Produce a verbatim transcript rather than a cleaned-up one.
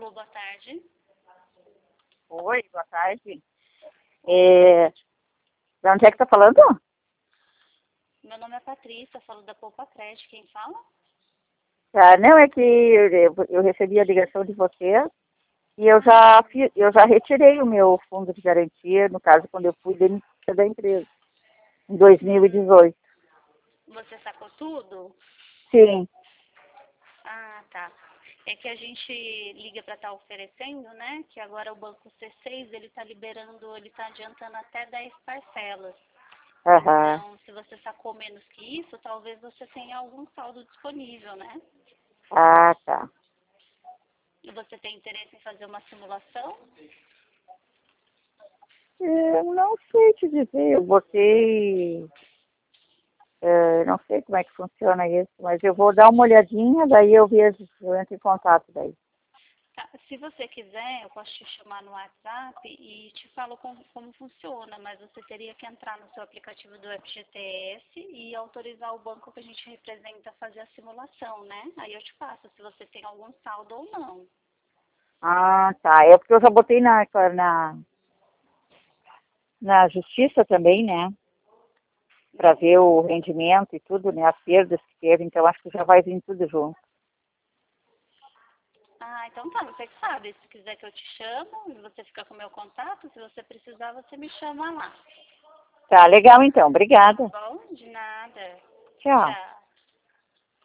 Alô, boa tarde. Oi, boa tarde. É, de onde é que tá falando? Meu nome é Patrícia, falo da Poupa Crédito. Quem fala? Ah, não, é que eu, eu recebi a ligação de você e eu já, fi- eu já retirei o meu fundo de garantia, no caso, quando eu fui demitida da empresa, em dois mil e dezoito. Você sacou tudo? Sim. Ah, tá. É que a gente liga para estar oferecendo, né? Que agora o Banco C seis, ele está liberando, ele está adiantando até dez parcelas. Aham. Então, se você sacou menos que isso, talvez você tenha algum saldo disponível, né? Ah, tá. E você tem interesse em fazer uma simulação? Eu não sei te dizer, eu botei, eh, não sei como é que funciona isso, mas eu vou dar uma olhadinha, daí eu vejo, eu entro em contato daí. Tá, se você quiser, eu posso te chamar no WhatsApp e te falo como, como funciona, mas você teria que entrar no seu aplicativo do F G T S e autorizar o banco que a gente representa a fazer a simulação, né? Aí eu te passo se você tem algum saldo ou não. Ah, tá. É porque eu já botei na, na, na justiça também, né? Para ver o rendimento e tudo, né? As perdas que teve, então acho que já vai vir tudo junto. Ah, então tá, você que sabe. Se quiser que eu te chamo, e você fica com o meu contato, se você precisar, você me chama lá. Tá, legal então. Tá Obrigada. bom? De nada. Tchau. Tchau.